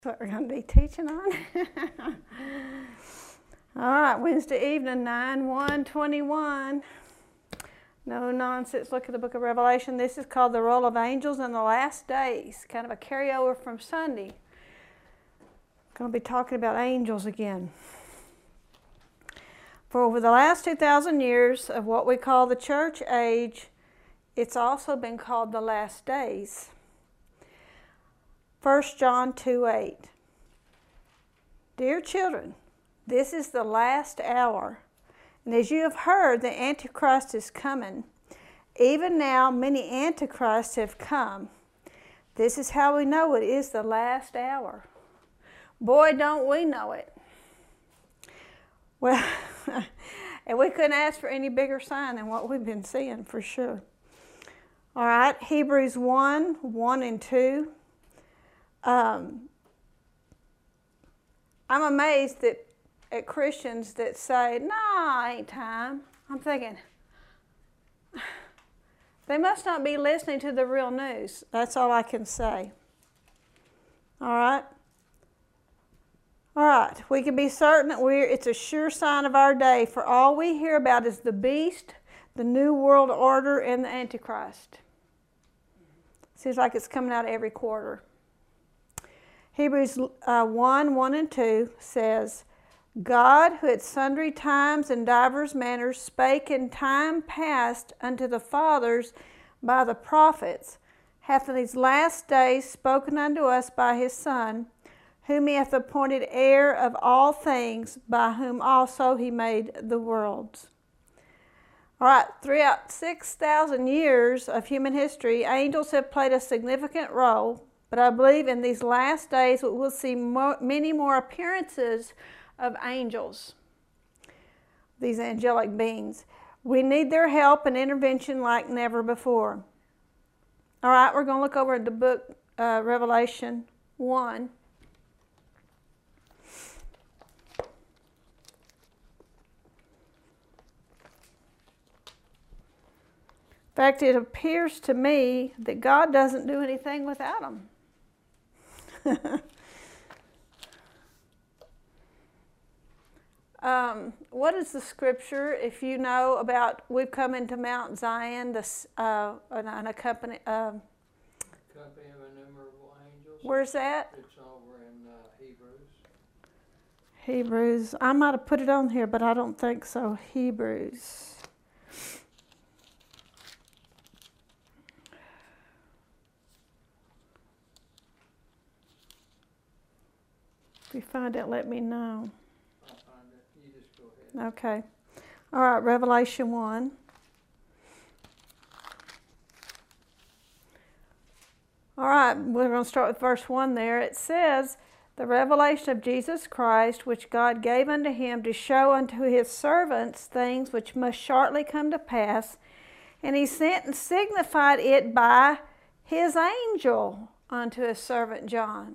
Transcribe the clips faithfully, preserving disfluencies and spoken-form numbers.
That's what we're going to be teaching on. All right, Wednesday evening, nine one twenty-one. No nonsense. Look at the book of Revelation. This is called the Role of Angels in the Last Days, kind of a carryover from Sunday. Going to be talking about angels again. For over the last two thousand years of what we call the church age, it's also been called the last days. First John two eight. Dear children, this is the last hour, and as you have heard, the Antichrist is coming. Even now, many Antichrists have come. This is how we know it is the last hour. Boy, don't we know it. Well, and we couldn't ask for any bigger sign than what we've been seeing for sure. All right, Hebrews one, one and two. Um, I'm amazed that at Christians that say, nah, ain't time. I'm thinking, they must not be listening to the real news. That's all I can say. All right? All right, we can be certain that we're, it's a sure sign of our day, for all we hear about is the beast, the new world order, and the Antichrist. Seems like it's coming out every quarter. Hebrews uh, one, one and two says, God, who at sundry times and divers manners spake in time past unto the fathers by the prophets, hath in these last days spoken unto us by his Son, whom he hath appointed heir of all things, by whom also he made the worlds. All right, throughout six thousand years of human history, angels have played a significant role, but I believe in these last days we will see more, many more appearances of angels, these angelic beings. We need their help and intervention like never before. All right, we're going to look over at the book uh, Revelation one. In fact, it appears to me that God doesn't do anything without them. um, what is the scripture, if you know about, we've come into Mount Zion, this, uh, an accompany, uh, Company of innumerable angels. Where's that? It's over in uh, Hebrews. Hebrews. I might have put it on here, but I don't think so. Hebrews. If you find it, let me know. I'll find it. You just go ahead. Okay. All right, Revelation one. All right, we're going to start with verse one there. It says, the revelation of Jesus Christ, which God gave unto him to show unto his servants things which must shortly come to pass, and he sent and signified it by his angel unto his servant John,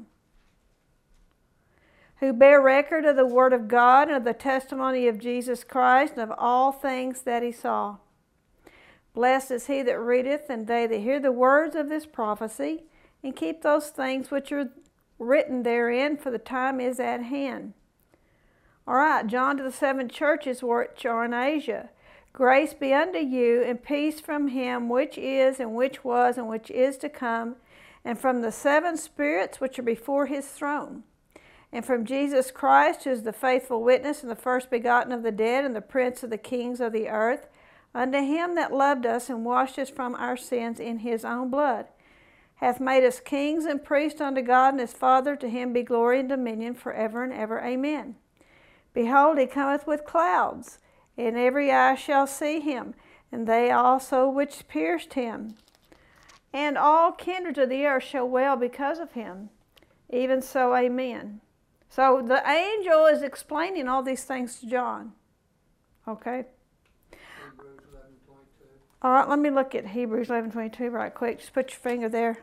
who bear record of the word of God and of the testimony of Jesus Christ and of all things that he saw. Blessed is he that readeth, and they that hear the words of this prophecy, and keep those things which are written therein, for the time is at hand. All right, John to the seven churches which are in Asia. Grace be unto you, and peace from him which is, and which was, and which is to come, and from the seven spirits which are before his throne, and from Jesus Christ, who is the faithful witness and the first begotten of the dead and the prince of the kings of the earth, unto him that loved us and washed us from our sins in his own blood, hath made us kings and priests unto God and his Father. To him be glory and dominion forever and ever. Amen. Behold, he cometh with clouds, and every eye shall see him, and they also which pierced him. And all kindreds of the earth shall wail because of him. Even so, amen. So the angel is explaining all these things to John. Okay? Hebrews eleven twenty-two. All right, let me look at Hebrews eleven twenty-two right quick. Just put your finger there.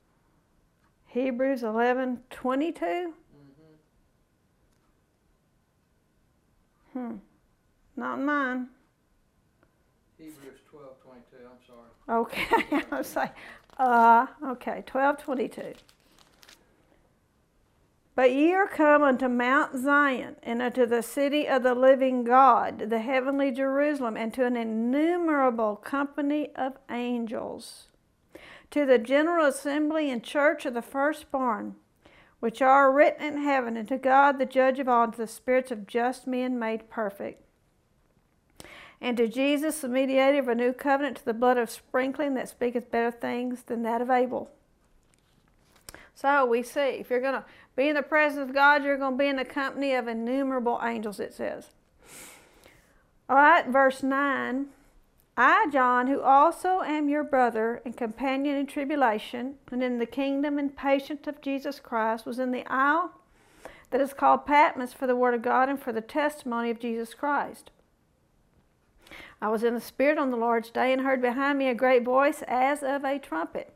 Hebrews eleven twenty-two. Mm-hmm. Hmm. Not in mine. Hebrews twelve twenty-two, I'm sorry. Okay, I was like, uh, okay, twelve twenty-two. But ye are come unto Mount Zion, and unto the city of the living God, the heavenly Jerusalem, and to an innumerable company of angels, to the general assembly and church of the firstborn, which are written in heaven, and to God the judge of all, and to the spirits of just men made perfect, and to Jesus the mediator of a new covenant, to the blood of sprinkling that speaketh better things than that of Abel. So we see, if you're going to be in the presence of God, you're going to be in the company of innumerable angels, it says. All right, verse nine. I, John, who also am your brother and companion in tribulation, and in the kingdom and patience of Jesus Christ, was in the isle that is called Patmos for the word of God and for the testimony of Jesus Christ. I was in the Spirit on the Lord's day, and heard behind me a great voice as of a trumpet,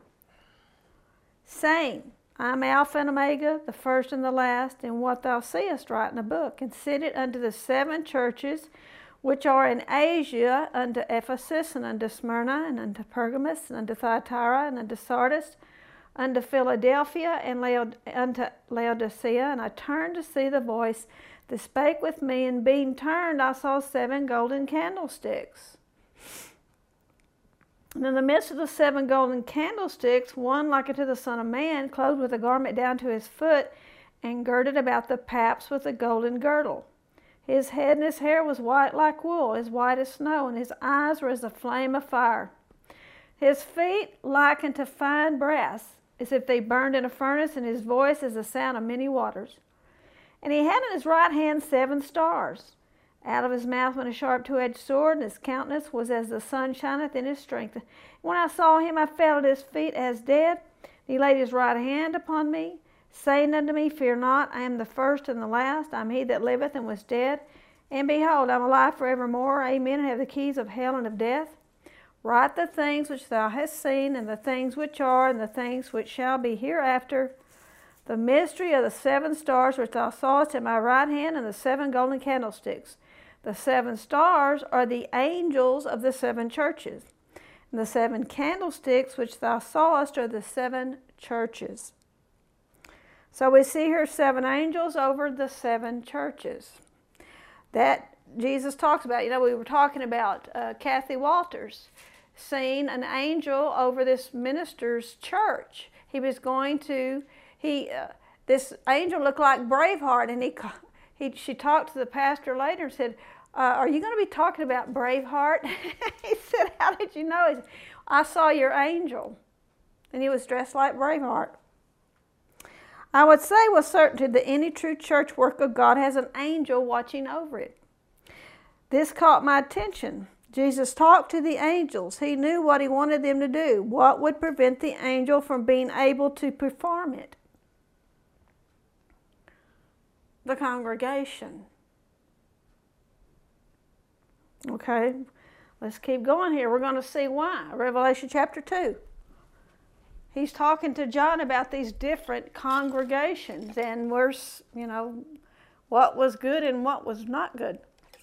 saying, I am Alpha and Omega, the first and the last, and what thou seest write in a book, and send it unto the seven churches which are in Asia, unto Ephesus, and unto Smyrna, and unto Pergamos, and unto Thyatira, and unto Sardis, unto Philadelphia, and Laod- unto Laodicea. And I turned to see the voice that spake with me, and being turned, I saw seven golden candlesticks. And in the midst of the seven golden candlesticks, one like unto the Son of Man, clothed with a garment down to his foot, and girded about the paps with a golden girdle. His head and his hair was white like wool, as white as snow, and his eyes were as a flame of fire. His feet like unto fine brass, as if they burned in a furnace, and his voice as the sound of many waters. And he had in his right hand seven stars. Out of his mouth went a sharp two-edged sword, and his countenance was as the sun shineth in his strength. When I saw him, I fell at his feet as dead. He laid his right hand upon me, saying unto me, Fear not, I am the first and the last. I am he that liveth and was dead. And behold, I am alive forevermore. Amen. And have the keys of hell and of death. Write the things which thou hast seen, and the things which are, and the things which shall be hereafter. The mystery of the seven stars which thou sawest in my right hand, and the seven golden candlesticks. The seven stars are the angels of the seven churches. And the seven candlesticks which thou sawest are the seven churches. So we see here seven angels over the seven churches that Jesus talks about. You know, we were talking about uh, Kathy Walters seeing an angel over this minister's church. He was going to, he, uh, this angel looked like Braveheart, and he, he, she talked to the pastor later and said, uh, are you going to be talking about Braveheart? He said, how did you know? He said, I saw your angel. And he was dressed like Braveheart. I would say with certainty that any true church work of God has an angel watching over it. This caught my attention. Jesus talked to the angels. He knew what he wanted them to do. What would prevent the angel from being able to perform it? The congregation. Okay, let's keep going here. We're going to see why. Revelation chapter two. He's talking to John about these different congregations and where's, you know, what was good and what was not good.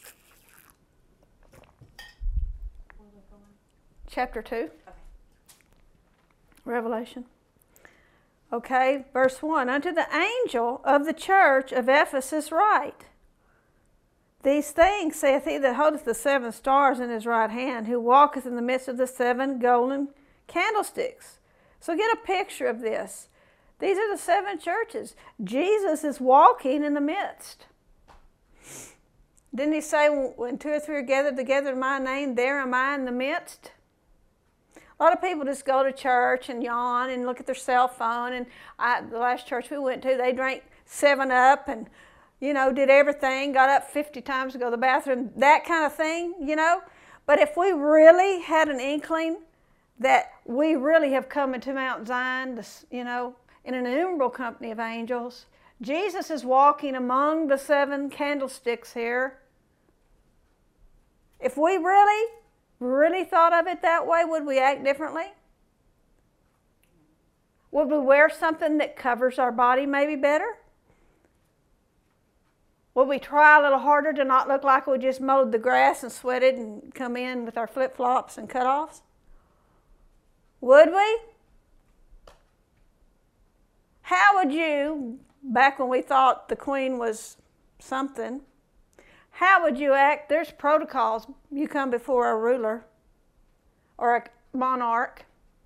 Chapter two. Okay. Revelation. Okay, verse one. Unto the angel of the church of Ephesus write, These things saith he that holdeth the seven stars in his right hand, who walketh in the midst of the seven golden candlesticks. So get a picture of this. These are the seven churches. Jesus is walking in the midst. Didn't he say, when two or three are gathered together in my name, there am I in the midst? A lot of people just go to church and yawn and look at their cell phone. And I, the last church we went to, they drank seven up and, you know, did everything, got up fifty times to go to the bathroom, that kind of thing, you know. But if we really had an inkling that we really have come into Mount Zion, you know, in an innumerable company of angels, Jesus is walking among the seven candlesticks here. If we really, really thought of it that way, would we act differently? Would we wear something that covers our body maybe better? Would we try a little harder to not look like we just mowed the grass and sweated and come in with our flip-flops and cutoffs? Would we? How would you, back when we thought the queen was something, how would you act? There's protocols. You come before a ruler or a monarch.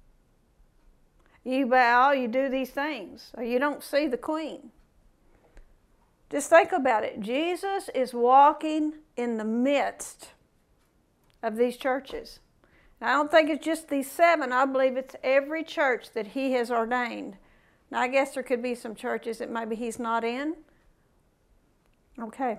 You bow, you do these things, or you don't see the queen. Just think about it. Jesus is walking in the midst of these churches. And I don't think it's just these seven. I believe it's every church that he has ordained. Now, I guess there could be some churches that maybe he's not in. Okay.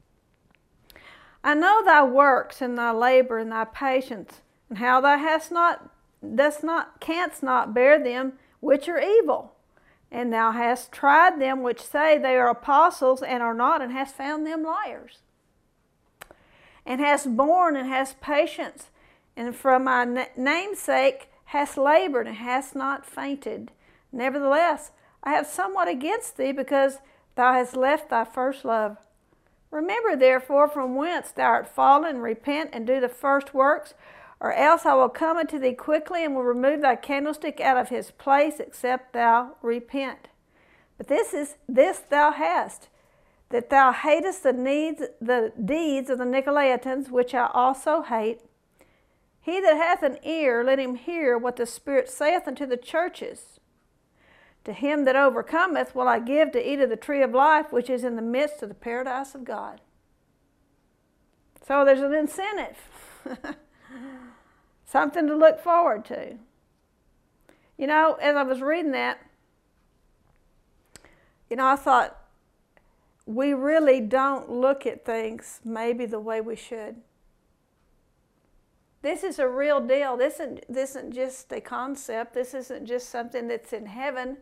I know thy works and thy labor and thy patience, and how thou hast not, dost not, canst not bear them which are evil. And thou hast tried them which say they are apostles and are not, and hast found them liars. And hast borne and hast patience, and for my name's sake hast labored and hast not fainted. Nevertheless, I have somewhat against thee, because thou hast left thy first love. Remember therefore from whence thou art fallen, and repent and do the first works, or else I will come unto thee quickly, and will remove thy candlestick out of his place, except thou repent. But this is this thou hast, that thou hatest the needs, the deeds of the Nicolaitans, which I also hate. He that hath an ear, let him hear what the Spirit saith unto the churches. To him that overcometh will I give to eat of the tree of life, which is in the midst of the paradise of God. So there's an incentive. Something to look forward to. You know, as I was reading that, you know, I thought, we really don't look at things maybe the way we should. This is a real deal. This isn't, this isn't just a concept. This isn't just something that's in heaven.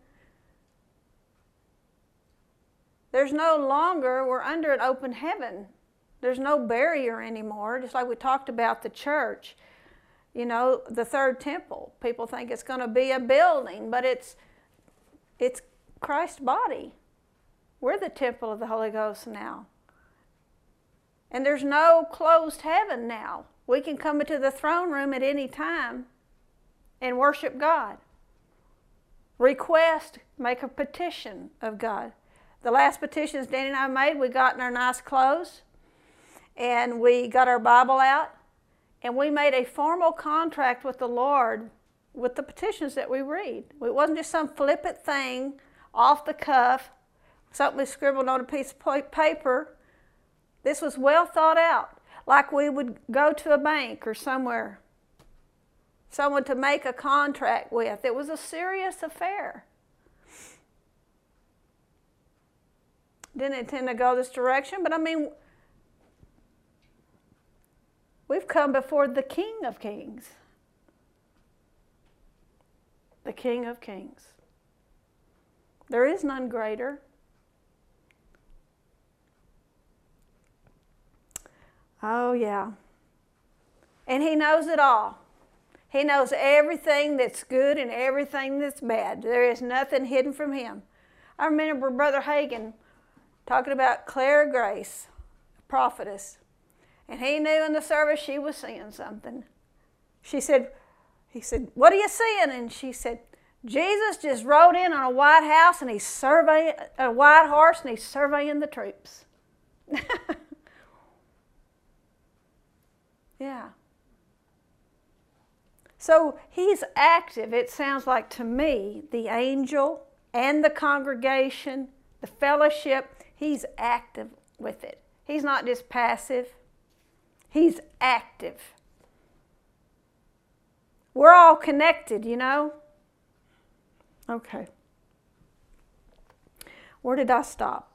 There's no longer, we're under an open heaven. There's no barrier anymore, just like we talked about the church. You know, the third temple. People think it's going to be a building, but it's, it's Christ's body. We're the temple of the Holy Ghost now. And there's no closed heaven now. We can come into the throne room at any time and worship God. Request, make a petition of God. The last petitions Danny and I made, we got in our nice clothes, and we got our Bible out, and we made a formal contract with the Lord with the petitions that we read. It wasn't just some flippant thing off the cuff, something we scribbled on a piece of paper. This was well thought out, like we would go to a bank or somewhere, someone to make a contract with. It was a serious affair. Didn't intend to go this direction, but I mean, we've come before the King of Kings. The King of Kings. There is none greater. Oh, yeah. And he knows it all. He knows everything that's good and everything that's bad. There is nothing hidden from him. I remember Brother Hagin talking about Clara Grace, a prophetess. And he knew in the service she was seeing something. She said, he said, what are you seeing? And she said, Jesus just rode in on a white house and he's surveying, a white horse, and he's surveying the troops. Yeah. So he's active, it sounds like to me, the angel and the congregation, the fellowship, he's active with it. He's not just passive. He's active. We're all connected, you know? Okay. Where did I stop?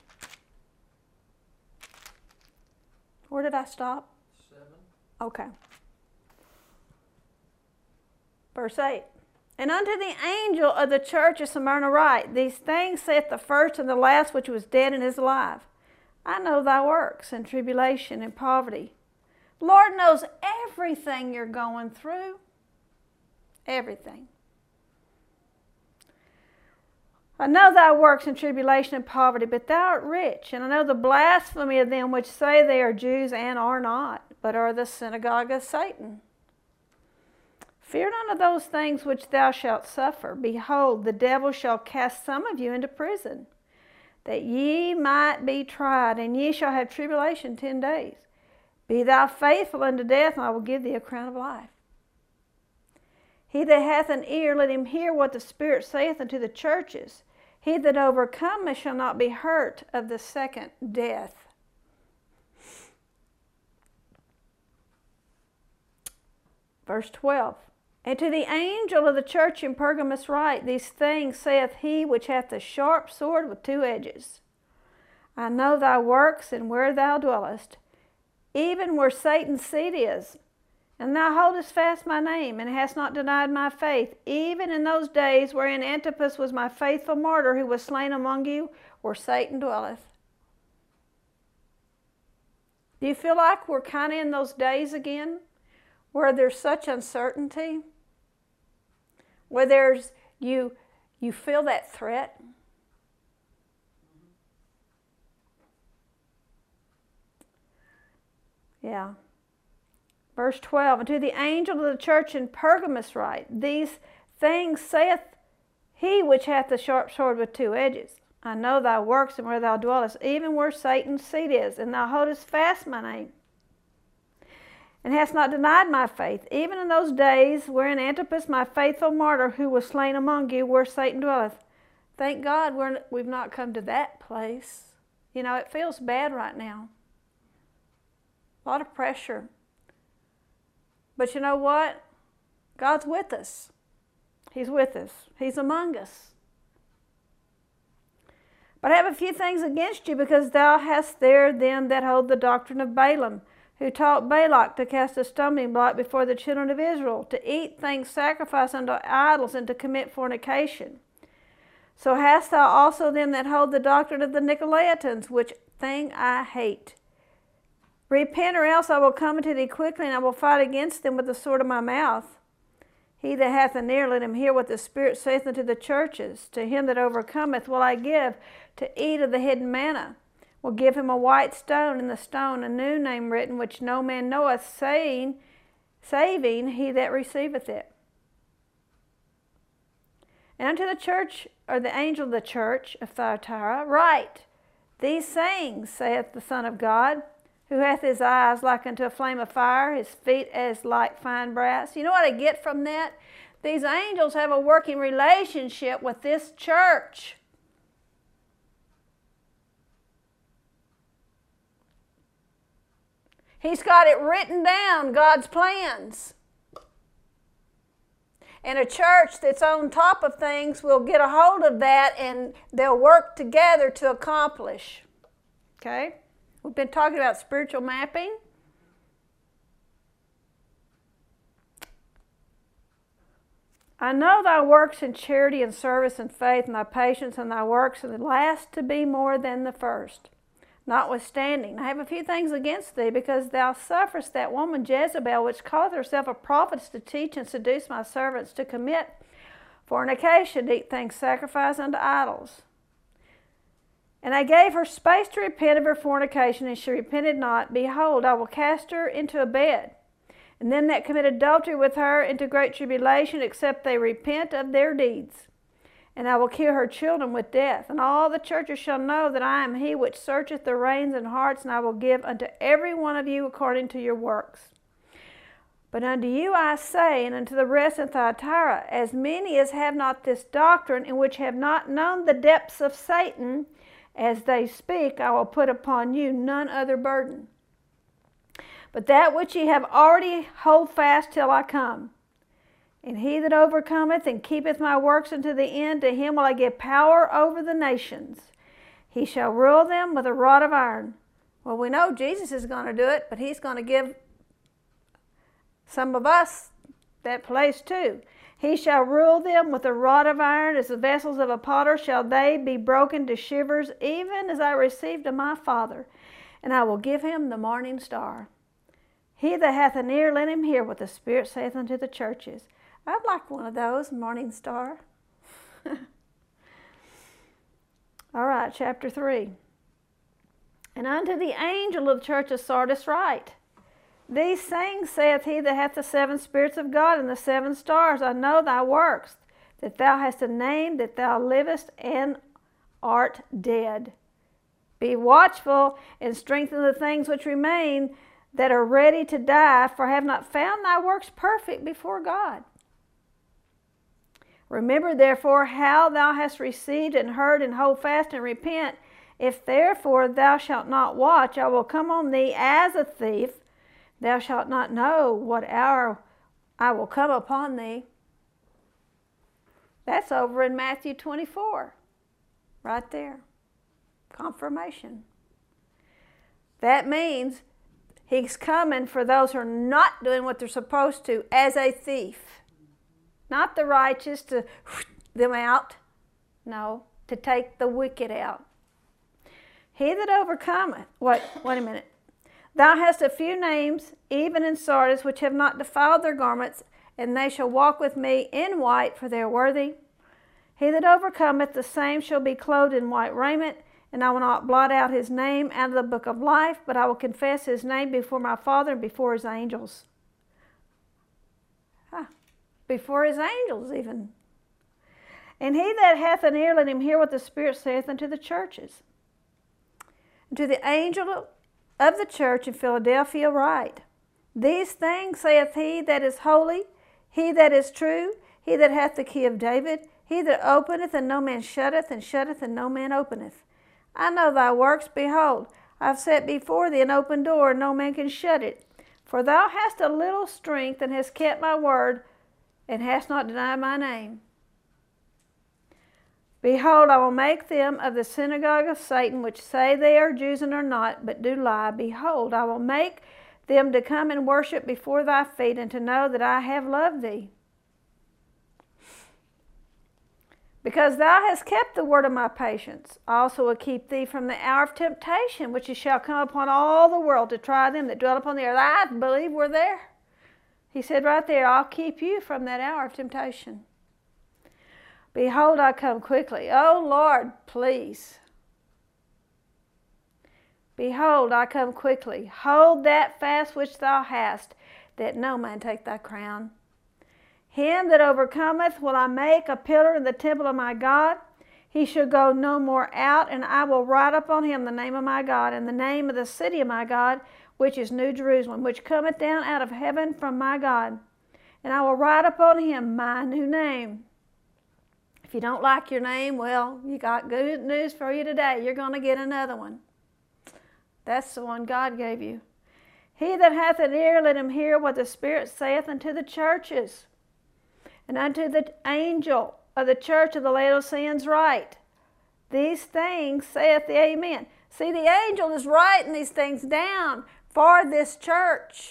Where did I stop? Seven. Okay. Verse eight. And unto the angel of the church of Smyrna write, these things saith the first and the last, which was dead and is alive. I know thy works, and tribulation, and poverty. Lord knows everything you're going through. Everything. I know thy works in tribulation and poverty, but thou art rich. And I know the blasphemy of them which say they are Jews and are not, but are the synagogue of Satan. Fear none of those things which thou shalt suffer. Behold, the devil shall cast some of you into prison, that ye might be tried, and ye shall have tribulation ten days. Be thou faithful unto death, and I will give thee a crown of life. He that hath an ear, let him hear what the Spirit saith unto the churches. He that overcometh shall not be hurt of the second death. Verse twelve. And to the angel of the church in Pergamos write, these things saith he which hath the sharp sword with two edges. I know thy works and where thou dwellest, even where Satan's seat is. And thou holdest fast my name, and hast not denied my faith, even in those days wherein Antipas was my faithful martyr, who was slain among you, where Satan dwelleth. Do you feel like we're kind of in those days again, where there's such uncertainty? Where there's, you, you feel that threat? Yeah. Verse twelve, and to the angel of the church in Pergamos write, these things saith he which hath the sharp sword with two edges. I know thy works and where thou dwellest, even where Satan's seat is, and thou holdest fast my name, and hast not denied my faith, even in those days wherein Antipas, my faithful martyr, who was slain among you, where Satan dwelleth. Thank God we're, we've not come to that place. You know, it feels bad right now. A lot of pressure. But you know what? God's with us. He's with us. He's among us. But I have a few things against you, because thou hast there them that hold the doctrine of Balaam, who taught Balak to cast a stumbling block before the children of Israel, to eat things sacrificed unto idols, and to commit fornication. So hast thou also them that hold the doctrine of the Nicolaitans, which thing I hate. Repent, or else I will come unto thee quickly, and I will fight against them with the sword of my mouth. He that hath an ear, let him hear what the Spirit saith unto the churches. To him that overcometh will I give to eat of the hidden manna. Will give him a white stone, and the stone a new name written, which no man knoweth, saying, saving he that receiveth it. And unto the church, or the angel of the church of Thyatira, write, these sayings saith the Son of God, who hath his eyes like unto a flame of fire, his feet as like fine brass. You know what I get from that? These angels have a working relationship with this church. He's got it written down, God's plans. And a church that's on top of things will get a hold of that, and they'll work together to accomplish. Okay? We've been talking about spiritual mapping. I know thy works in charity and service and faith, and thy patience and thy works, and the last to be more than the first. Notwithstanding, I have a few things against thee, because thou sufferest that woman Jezebel, which calleth herself a prophetess, to teach and seduce my servants to commit fornication, to eat things sacrificed unto idols. And I gave her space to repent of her fornication, and she repented not. Behold, I will cast her into a bed, and them that commit adultery with her into great tribulation, except they repent of their deeds. And I will kill her children with death. And all the churches shall know that I am he which searcheth the reins and hearts, and I will give unto every one of you according to your works. But unto you I say, and unto the rest in Thyatira, as many as have not this doctrine, and which have not known the depths of Satan, as they speak, I will put upon you none other burden. But that which ye have already hold fast till I come. And he that overcometh and keepeth my works unto the end, to him will I give power over the nations. He shall rule them with a rod of iron. Well, we know Jesus is going to do it, but he's going to give some of us that place too. He shall rule them with a rod of iron, as the vessels of a potter shall they be broken to shivers, even as I received of my Father. And I will give him the morning star. He that hath an ear, let him hear what the Spirit saith unto the churches. I'd like one of those, morning star. All right, chapter three. And unto the angel of the church of Sardis write, These things saith he that hath the seven spirits of God and the seven stars. I know thy works, that thou hast a name, that thou livest and art dead. Be watchful and strengthen the things which remain that are ready to die, for I have not found thy works perfect before God. Remember therefore how thou hast received and heard, and hold fast and repent. If therefore thou shalt not watch, I will come on thee as a thief. Thou shalt not know what hour I will come upon thee. That's over in Matthew twenty-four, right there. Confirmation. That means he's coming for those who are not doing what they're supposed to as a thief. Not the righteous to them out. No, to take the wicked out. He that overcometh, wait, wait a minute. Thou hast a few names, even in Sardis, which have not defiled their garments, and they shall walk with me in white, for they are worthy. He that overcometh, the same shall be clothed in white raiment, and I will not blot out his name out of the book of life, but I will confess his name before my Father and before his angels. Huh. Before his angels even. And he that hath an ear, let him hear what the Spirit saith unto the churches. And to the angel of the church in Philadelphia write, These things saith he that is holy, he that is true, he that hath the key of David, he that openeth and no man shutteth, and shutteth and no man openeth. I know thy works, behold, I have set before thee an open door, and no man can shut it. For thou hast a little strength, and hast kept my word, and hast not denied my name. Behold, I will make them of the synagogue of Satan, which say they are Jews and are not, but do lie. Behold, I will make them to come and worship before thy feet, and to know that I have loved thee. Because thou hast kept the word of my patience, I also will keep thee from the hour of temptation, which shall come upon all the world to try them that dwell upon the earth. I believe we're there. He said right there, I'll keep you from that hour of temptation. Behold, I come quickly. Oh, Lord, please. Behold, I come quickly. Hold that fast which thou hast, that no man take thy crown. Him that overcometh will I make a pillar in the temple of my God. He shall go no more out, and I will write upon him the name of my God, and the name of the city of my God, which is New Jerusalem, which cometh down out of heaven from my God. And I will write upon him my new name. If you don't like your name, well, you got good news for you today. You're going to get another one. That's the one God gave you. He that hath an ear, let him hear what the Spirit saith unto the churches. And unto the angel of the church of the Laodiceans write, These things saith the Amen. See, the angel is writing these things down for this church.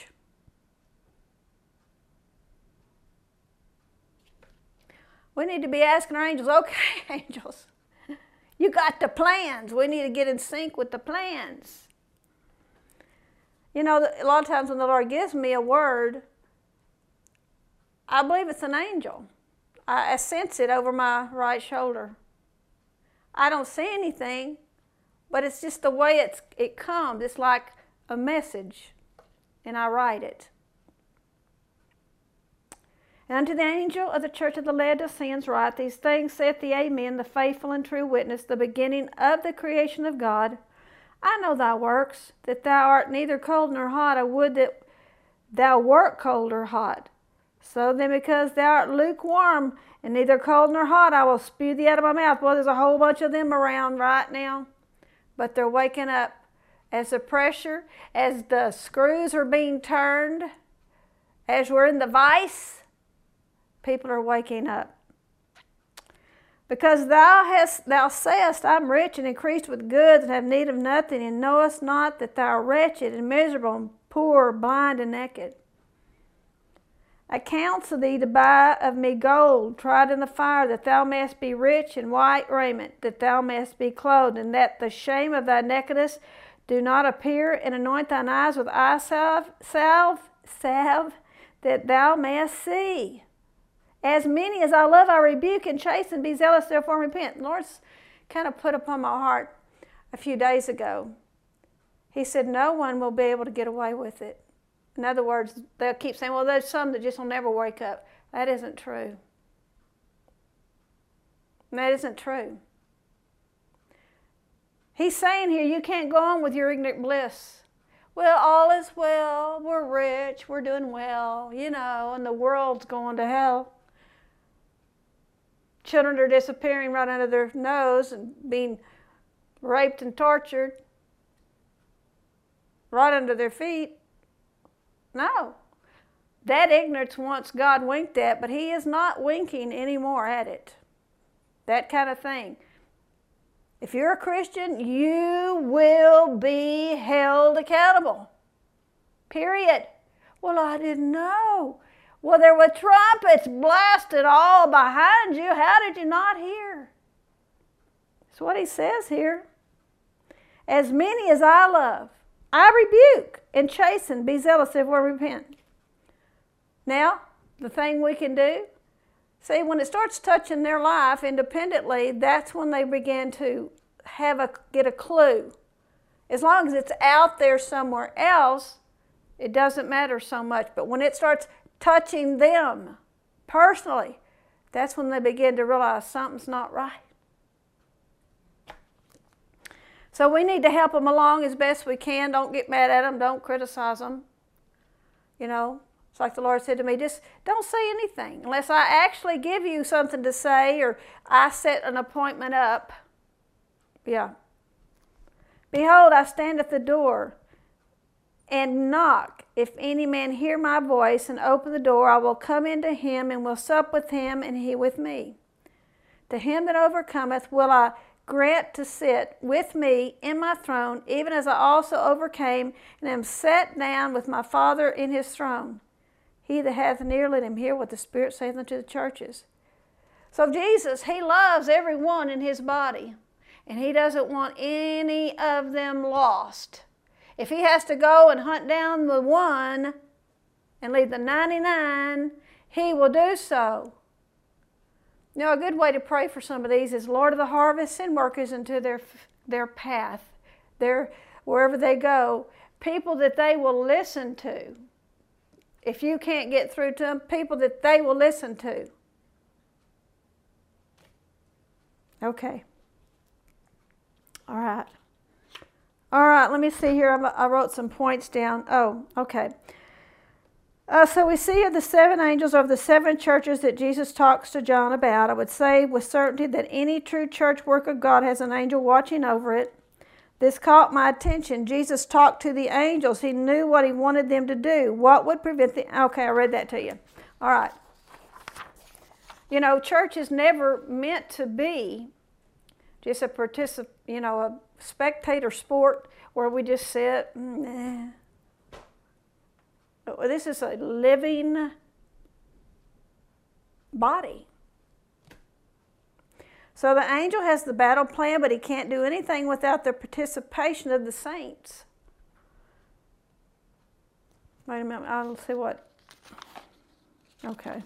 We need to be asking our angels, okay, angels, you got the plans. We need to get in sync with the plans. You know, a lot of times when the Lord gives me a word, I believe it's an angel. I, I sense it over my right shoulder. I don't see anything, but it's just the way it's, it comes. It's like a message, and I write it. And unto the angel of the church of the Laodiceans write, These things saith the Amen, the faithful and true witness, the beginning of the creation of God. I know thy works, that thou art neither cold nor hot. I would that thou wert cold or hot. So then, because thou art lukewarm and neither cold nor hot, I will spew thee out of my mouth. Well, there's a whole bunch of them around right now, but they're waking up as the pressure, as the screws are being turned, as we're in the vice. People are waking up. Because thou hast, thou sayest, I'm rich and increased with goods and have need of nothing, and knowest not that thou art wretched and miserable and poor, blind and naked. I counsel thee to buy of me gold, tried in the fire, that thou mayest be rich, in white raiment, that thou mayest be clothed, and that the shame of thy nakedness do not appear, and anoint thine eyes with eye salve, salve, salve, that thou mayest see. As many as I love, I rebuke and chasten. Be zealous, therefore repent. The Lord's kind of put upon my heart a few days ago. He said, no one will be able to get away with it. In other words, they'll keep saying, well, there's some that just will never wake up. That isn't true. That isn't true. He's saying here, you can't go on with your ignorant bliss. Well, all is well, we're rich, we're doing well, you know, and the world's going to hell. Children are disappearing right under their nose and being raped and tortured right under their feet. No. That ignorance once God winked at, but he is not winking anymore at it. That kind of thing. If you're a Christian, you will be held accountable. Period. Well, I didn't know. Well, there were trumpets blasted all behind you. How did you not hear? That's what he says here. As many as I love, I rebuke and chasten. Be zealous, therefore repent. Now, the thing we can do, see, when it starts touching their life independently, that's when they begin to have a get a clue. As long as it's out there somewhere else, it doesn't matter so much. But when it starts touching them personally, that's when they begin to realize something's not right. So we need to help them along as best we can. Don't get mad at them. Don't criticize them. You know, it's like the Lord said to me, just don't say anything unless I actually give you something to say or I set an appointment up. Yeah. Behold, I stand at the door and knock. If any man hear my voice and open the door, I will come into him and will sup with him and he with me. To him that overcometh will I grant to sit with me in my throne, even as I also overcame and am set down with my Father in his throne. He that hath an ear, let him hear what the Spirit saith unto the churches. So Jesus, he loves everyone in his body, and he doesn't want any of them lost. If he has to go and hunt down the one and leave the ninety-nine, he will do so. You know, a good way to pray for some of these is, Lord of the harvest, send workers into their their path, their wherever they go, people that they will listen to. If you can't get through to them, people that they will listen to. Okay. All right. All right, let me see here. I wrote some points down. Oh, okay. Uh, so we see of the seven angels of the seven churches that Jesus talks to John about. I would say with certainty that any true church work of God has an angel watching over it. This caught my attention. Jesus talked to the angels. He knew what he wanted them to do. What would prevent the... Okay, I read that to you. All right. You know, church is never meant to be just a particip, you know, a spectator sport where we just sit. Nah. This is a living body. So the angel has the battle plan, but he can't do anything without the participation of the saints. Wait a minute, I'll see what. Okay.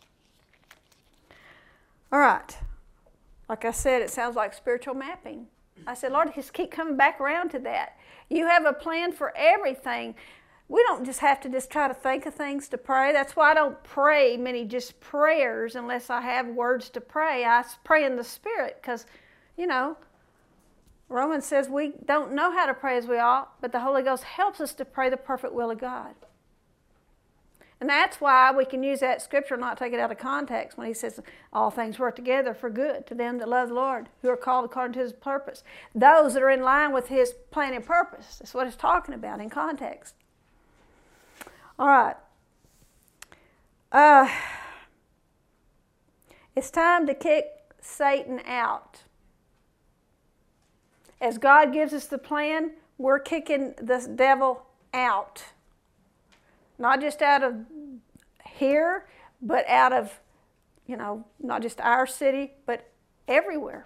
All right. Like I said, it sounds like spiritual mapping. I said, Lord, just keep coming back around to that. You have a plan for everything. We don't just have to just try to think of things to pray. That's why I don't pray many just prayers unless I have words to pray. I pray in the Spirit because, you know, Romans says we don't know how to pray as we ought, but the Holy Ghost helps us to pray the perfect will of God. And that's why we can use that scripture and not take it out of context when he says all things work together for good to them that love the Lord, who are called according to his purpose. Those that are in line with his plan and purpose. That's what it's talking about in context. All right. Uh, it's time to kick Satan out. As God gives us the plan, we're kicking the devil out. Not just out of here, but out of, you know, not just our city, but everywhere.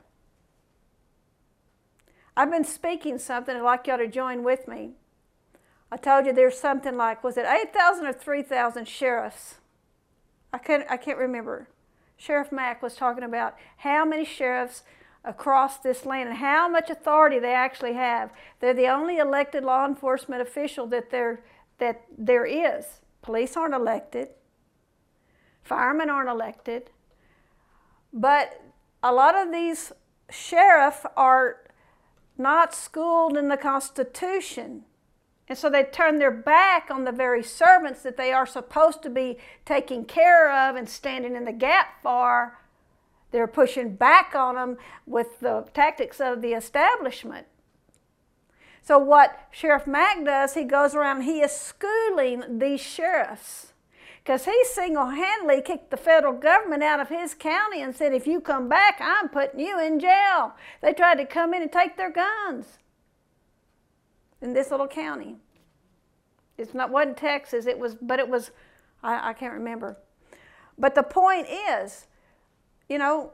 I've been speaking something I'd like y'all to join with me. I told you there's something like, was it eight thousand or three thousand sheriffs? I can't, I can't remember. Sheriff Mack was talking about how many sheriffs across this land and how much authority they actually have. They're the only elected law enforcement official that there, that there is. Police aren't elected. Firemen aren't elected. But a lot of these sheriffs are not schooled in the Constitution. And so they turn their back on the very servants that they are supposed to be taking care of and standing in the gap for. They're pushing back on them with the tactics of the establishment. So what Sheriff Mack does, he goes around and he is schooling these sheriffs. Because he single-handedly kicked the federal government out of his county and said, if you come back, I'm putting you in jail. They tried to come in and take their guns in this little county. It's not, wasn't Texas, it was, but it was, I, I can't remember. But the point is, you know,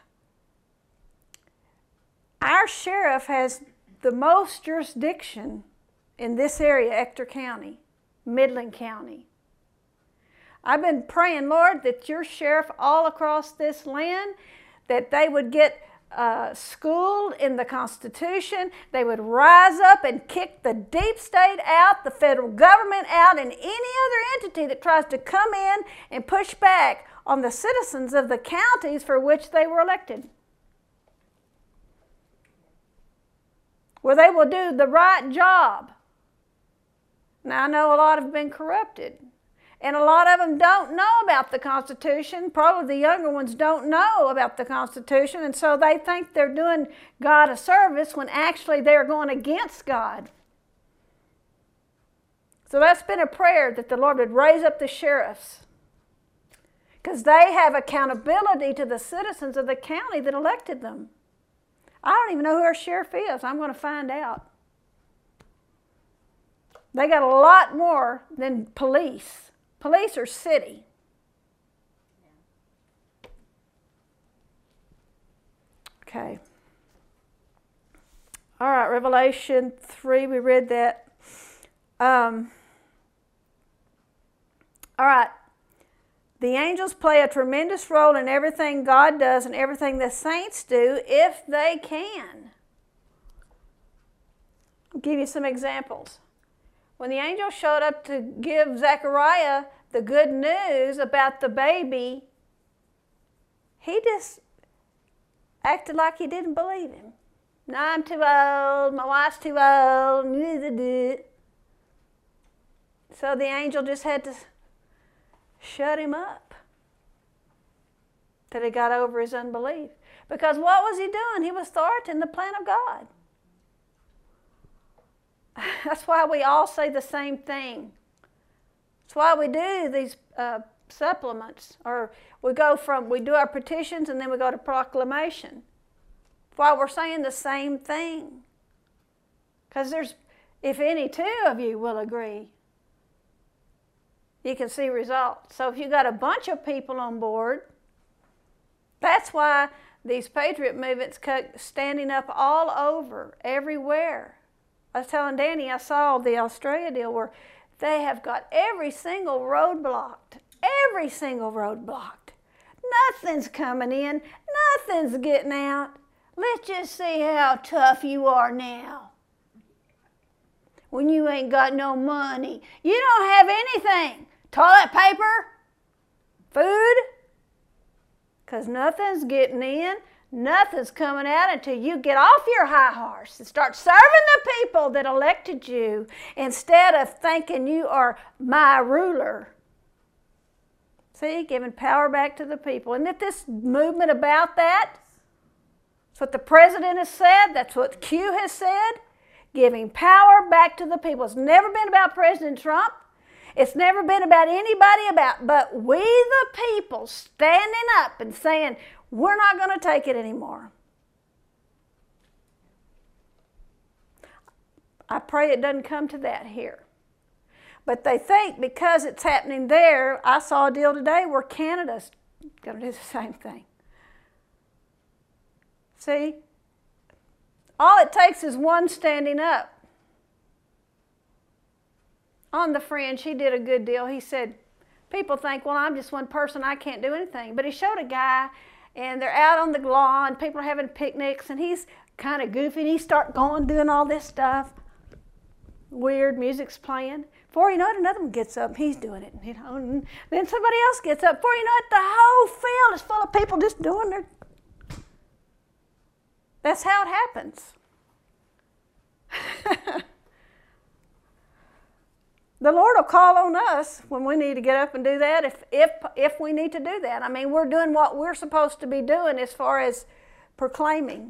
our sheriff has the most jurisdiction in this area, Ector County, Midland County. I've been praying, Lord, that your sheriff all across this land, that they would get uh, schooled in the Constitution. They would rise up and kick the deep state out, the federal government out, and any other entity that tries to come in and push back on the citizens of the counties for which they were elected. Where they will do the right job. Now, I know a lot have been corrupted. And a lot of them don't know about the Constitution. Probably the younger ones don't know about the Constitution, and so they think they're doing God a service when actually they're going against God. So that's been a prayer that the Lord would raise up the sheriffs, because they have accountability to the citizens of the county that elected them. I don't even know who our sheriff is. I'm going to find out. They got a lot more than police. Police are city. Okay. All right, Revelation three, we read that. Um, all right. The angels play a tremendous role in everything God does and everything the saints do if they can. I'll give you some examples. When the angel showed up to give Zechariah the good news about the baby, he just acted like he didn't believe him. No, I'm too old, my wife's too old. So the angel just had to shut him up till he got over his unbelief. Because what was he doing? He was thwarting the plan of God. That's why we all say the same thing. That's why we do these uh, supplements, or we go from, we do our petitions and then we go to proclamation. That's why we're saying the same thing. Because there's, if any two of you will agree, you can see results. So if you got a bunch of people on board, that's why these patriot movements kept standing up all over, everywhere. I was telling Danny, I saw the Australia deal where they have got every single road blocked. Every single road blocked. Nothing's coming in. Nothing's getting out. Let's just see how tough you are now. When you ain't got no money. You don't have anything. Toilet paper? Food? Because nothing's getting in. Nothing's coming out until you get off your high horse and start serving the people that elected you instead of thinking you are my ruler. See, giving power back to the people. Isn't it this movement about that? That's what the president has said. That's what Q has said. Giving power back to the people. It's never been about President Trump. It's never been about anybody about, but we the people standing up and saying, we're not going to take it anymore. I pray it doesn't come to that here. But they think because it's happening there, I saw a deal today where Canada's going to do the same thing. See? All it takes is one standing up. On the Fringe, he did a good deal. He said, people think, well, I'm just one person, I can't do anything. But he showed a guy and they're out on the lawn. People are having picnics, and he's kind of goofy. And he starts going, doing all this stuff. Weird music's playing. Before you know it, another one gets up. He's doing it, you know. And then somebody else gets up. Before you know it, the whole field is full of people just doing their. That's how it happens. The Lord will call on us when we need to get up and do that, if, if, if we need to do that. I mean, we're doing what we're supposed to be doing as far as proclaiming.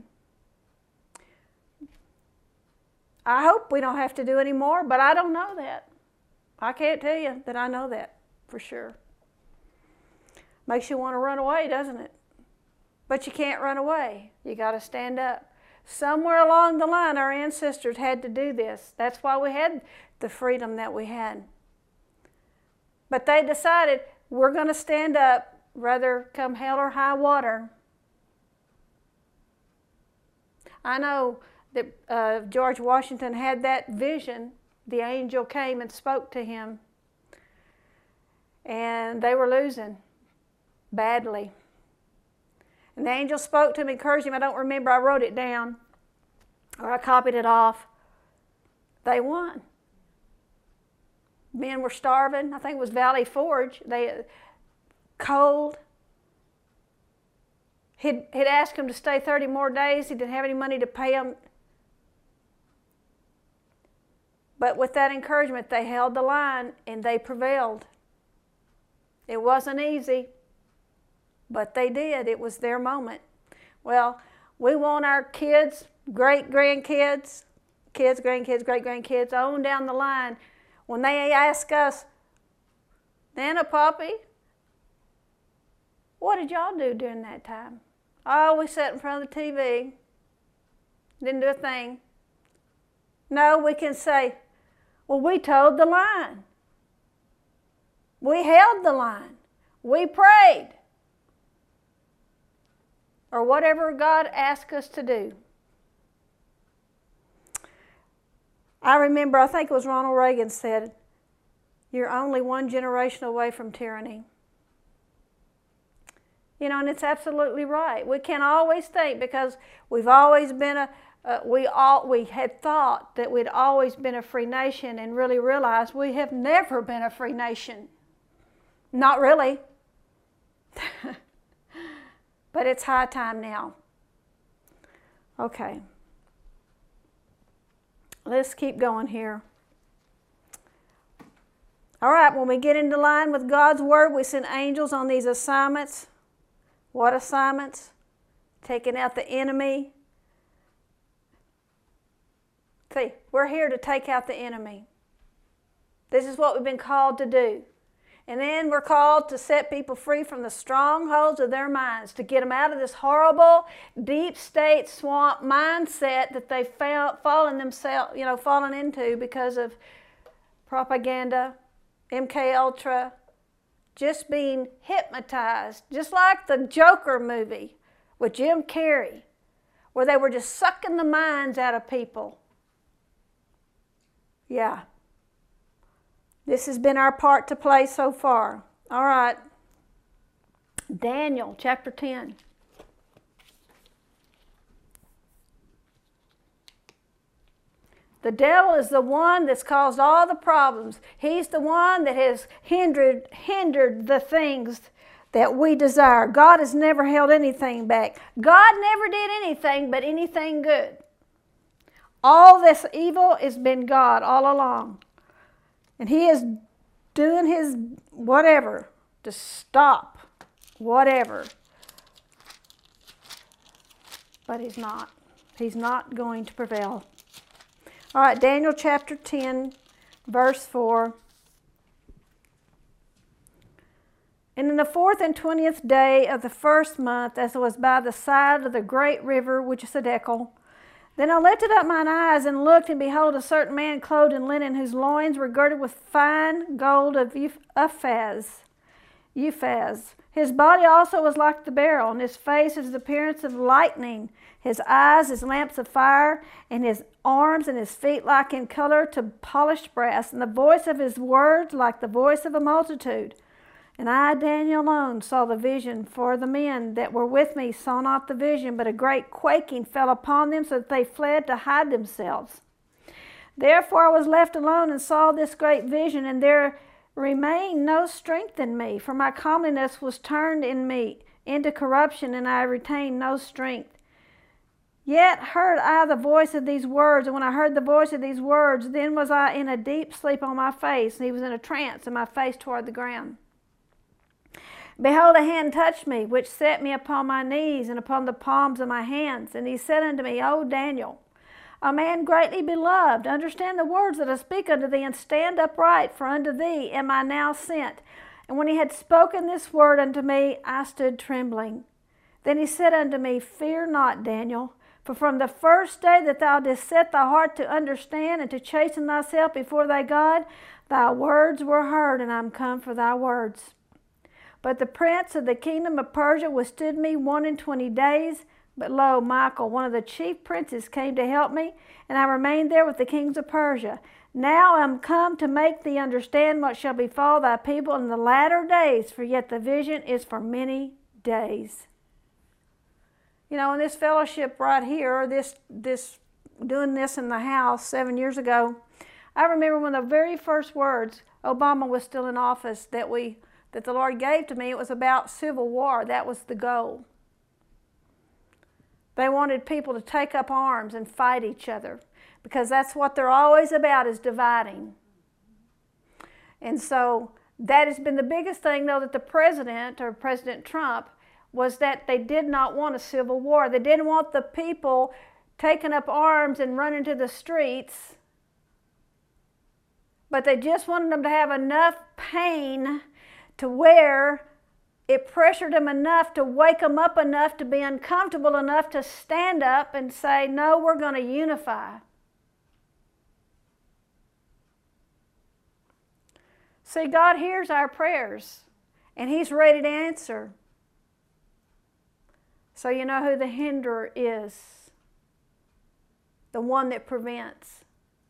I hope we don't have to do any more, but I don't know that. I can't tell you that I know that for sure. Makes you want to run away, doesn't it? But you can't run away. You got to stand up. Somewhere along the line, our ancestors had to do this. That's why we had the freedom that we had. But they decided, we're going to stand up, whether come hell or high water. I know that uh, George Washington had that vision. The angel came and spoke to him. And they were losing badly. And the angel spoke to him, encouraged him. I don't remember, I wrote it down, or I copied it off. They won. Men were starving. I think it was Valley Forge. They cold. He'd, he'd asked him to stay thirty more days. He didn't have any money to pay him. But with that encouragement, they held the line and they prevailed. It wasn't easy. But they did. It was their moment. Well, we want our kids, great-grandkids, kids, grandkids, great-grandkids, on down the line. When they ask us, Nana, Poppy, what did y'all do during that time? Oh, we sat in front of the T V. Didn't do a thing. No, we can say, well, we toed the line. We held the line. We prayed. Or whatever God asked us to do. I remember, I think it was Ronald Reagan said, you're only one generation away from tyranny. You know, and it's absolutely right. We can't always think, because we've always been a, uh, we all we had thought that we'd always been a free nation, and really realized we have never been a free nation. Not really. But it's high time now. Okay. Let's keep going here. All right, when we get into line with God's Word, we send angels on these assignments. What assignments? Taking out the enemy. See, we're here to take out the enemy. This is what we've been called to do. And then we're called to set people free from the strongholds of their minds, to get them out of this horrible, deep state swamp mindset that they've fallen themselves, you know, fallen into because of propaganda, M K Ultra, just being hypnotized, just like the Joker movie with Jim Carrey, where they were just sucking the minds out of people. Yeah. This has been our part to play so far. All right. Daniel chapter ten. The devil is the one that's caused all the problems. He's the one that has hindered, hindered the things that we desire. God has never held anything back. God never did anything but anything good. All this evil has been God all along. And he is doing his whatever to stop whatever. But he's not. He's not going to prevail. All right, Daniel chapter ten, verse four. And in the fourth and twentieth day of the first month, as it was by the side of the great river, which is the Dekel, then I lifted up mine eyes and looked, and behold, a certain man clothed in linen, whose loins were girded with fine gold of Uphaz. Uphaz. His body also was like the beryl, and his face is the appearance of lightning. His eyes as lamps of fire, and his arms and his feet like in color to polished brass, and the voice of his words like the voice of a multitude. And I, Daniel alone, saw the vision, for the men that were with me saw not the vision, but a great quaking fell upon them, so that they fled to hide themselves. Therefore I was left alone and saw this great vision, and there remained no strength in me, for my comeliness was turned in me into corruption, and I retained no strength. Yet heard I the voice of these words, and when I heard the voice of these words, then was I in a deep sleep on my face, and he was in a trance, and my face toward the ground. Behold, a hand touched me, which set me upon my knees and upon the palms of my hands. And he said unto me, O Daniel, a man greatly beloved, understand the words that I speak unto thee, and stand upright, for unto thee am I now sent. And when he had spoken this word unto me, I stood trembling. Then he said unto me, Fear not, Daniel, for from the first day that thou didst set thy heart to understand and to chasten thyself before thy God, thy words were heard, and I am come for thy words. But the prince of the kingdom of Persia withstood me one and twenty days. But lo, Michael, one of the chief princes, came to help me, and I remained there with the kings of Persia. Now I am come to make thee understand what shall befall thy people in the latter days, for yet the vision is for many days. You know, in this fellowship right here, this this doing this in the house seven years ago, I remember one of the very first words, Obama was still in office, that we that the Lord gave to me. It was about civil war. That was the goal. They wanted people to take up arms and fight each other, because that's what they're always about, is dividing. And so that has been the biggest thing, though, that the president, or President Trump, was that they did not want a civil war. They didn't want the people taking up arms and running to the streets, but they just wanted them to have enough pain to where it pressured them enough to wake them up enough to be uncomfortable enough to stand up and say, no, we're going to unify. See, God hears our prayers, and He's ready to answer. So you know who the hinderer is, the one that prevents.